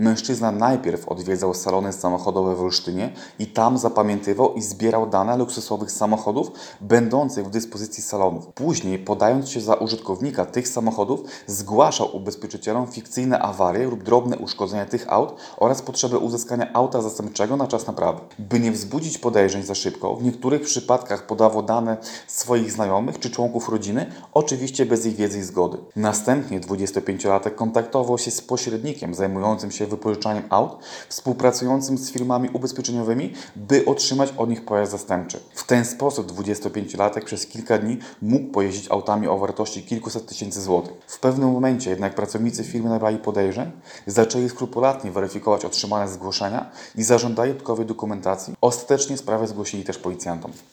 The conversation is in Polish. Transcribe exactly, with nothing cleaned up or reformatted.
Mężczyzna najpierw odwiedzał salony samochodowe w Olsztynie i tam zapamiętywał i zbierał dane luksusowych samochodów będących w dyspozycji salonów. Później, podając się za użytkownika tych samochodów, zgłaszał ubezpieczycielom fikcyjne awarie lub drobne uszkodzenia tych aut oraz potrzebę uzyskania auta zastępczego na czas naprawy. By nie wzbudzić podejrzeń za szybko, w niektórych przypadkach podawał dane swoich znajomych czy członków rodziny, oczywiście bez ich wiedzy i zgody. Następnie dwudziestopięciolatek kontaktował się z pośrednikiem zajmującym się wypożyczaniem aut, współpracującym z firmami ubezpieczeniowymi, by otrzymać od nich pojazd zastępczy. W ten sposób dwudziestopięciolatek przez kilka dni mógł pojeździć autami o wartości kilkuset tysięcy złotych. W pewnym momencie jednak pracownicy firmy nabrali podejrzeń, zaczęli skrupulatnie weryfikować otrzymane zgłoszenia i zażądali dodatkowej dokumentacji. Ostatecznie sprawę zgłosili też policjantom.